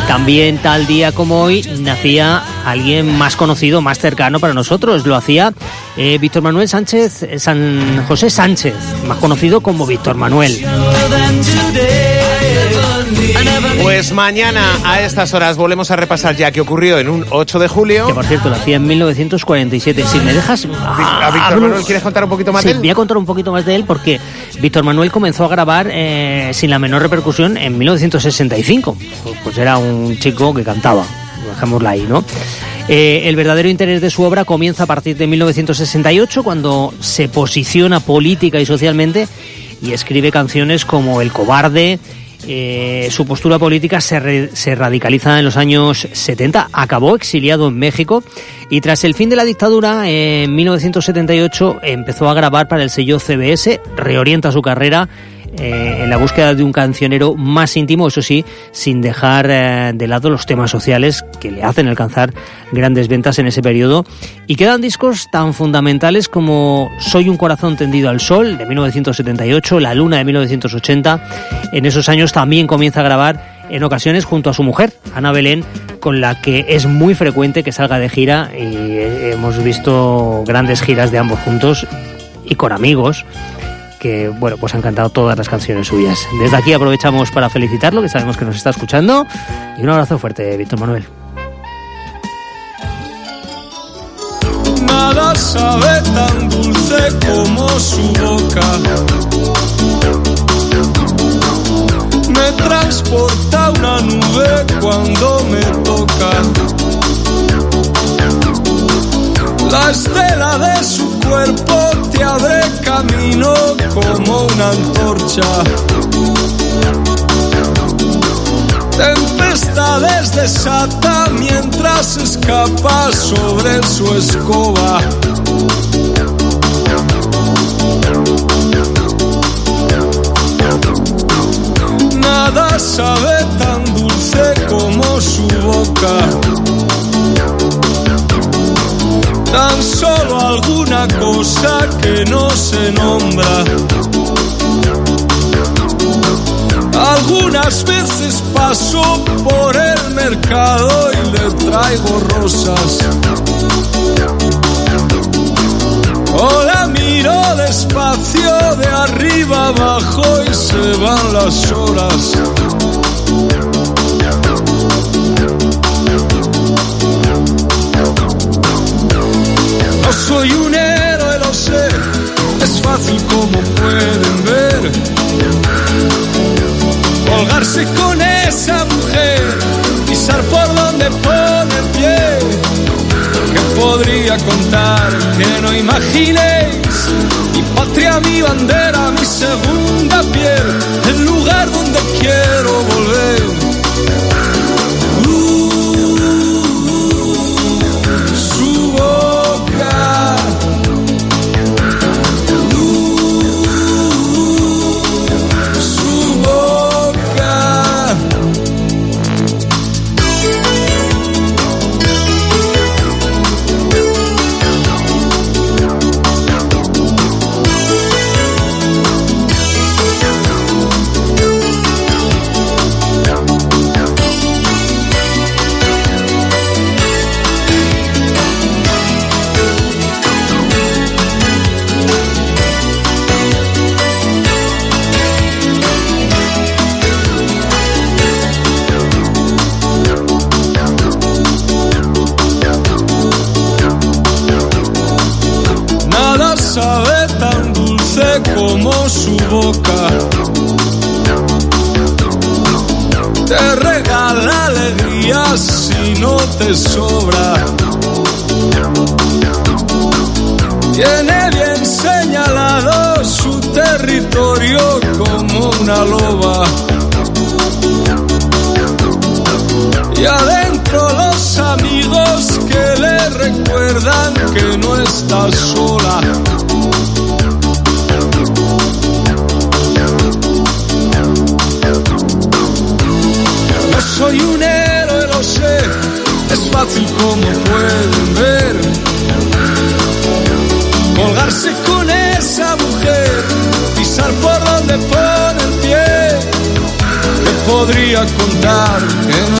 También tal día como hoy nacía alguien más conocido, más cercano para nosotros. Lo hacía Víctor Manuel Sánchez, San José Sánchez, más conocido como Víctor Manuel. Pues mañana a estas horas volvemos a repasar ya qué ocurrió en un 8 de julio. Que por cierto lo hacía en 1947. Si me dejas... ¿A Víctor Manuel quieres contar un poquito más de él? Voy a contar un poquito más de él porque Víctor Manuel comenzó a grabar sin la menor repercusión en 1965. Pues era un chico que cantaba, dejémoslo ahí, ¿no? El verdadero interés de su obra comienza a partir de 1968, cuando se posiciona política y socialmente y escribe canciones como El cobarde. Su postura política se radicaliza en los años 70, acabó exiliado en México y tras el fin de la dictadura en 1978 empezó a grabar para el sello CBS, reorienta su carrera en la búsqueda de un cancionero más íntimo, eso sí, sin dejar de lado los temas sociales que le hacen alcanzar grandes ventas en ese periodo. Y quedan discos tan fundamentales como Soy un corazón tendido al sol, de 1978, La luna, de 1980. En esos años también comienza a grabar en ocasiones junto a su mujer, Ana Belén, con la que es muy frecuente que salga de gira, y hemos visto grandes giras de ambos juntos y con amigos que, bueno, pues han cantado todas las canciones suyas. Desde aquí aprovechamos para felicitarlo, que sabemos que nos está escuchando, y un abrazo fuerte, Víctor Manuel. Nada sabe tan dulce como su boca, me transporta una nube cuando me toca. La estela de su cuerpo te abre camino como una antorcha. Tempestades desata mientras escapa sobre su escoba. Nada sabe tan dulce como su boca. Tan solo alguna cosa que no se nombra. Algunas veces paso por el mercado y le traigo rosas. O la miro despacio de arriba abajo y se van las horas. No soy un héroe, lo sé, es fácil como pueden ver. Colgarse con esa mujer, pisar por donde pone el pie. Que podría contar que no imaginéis, mi patria, mi bandera, mi segunda piel, el lugar donde quiero volver. Su boca, su boca. Sabe tan dulce como su boca. Te regala alegría si no te sobra. Tiene bien señalado su territorio como una loba. Y adentro los amigos que le recuerdan que no está sola. No soy un héroe, lo sé, es fácil como pueden ver. Colgarse con esa mujer, pisar por donde pone el pie. Que podría contar que no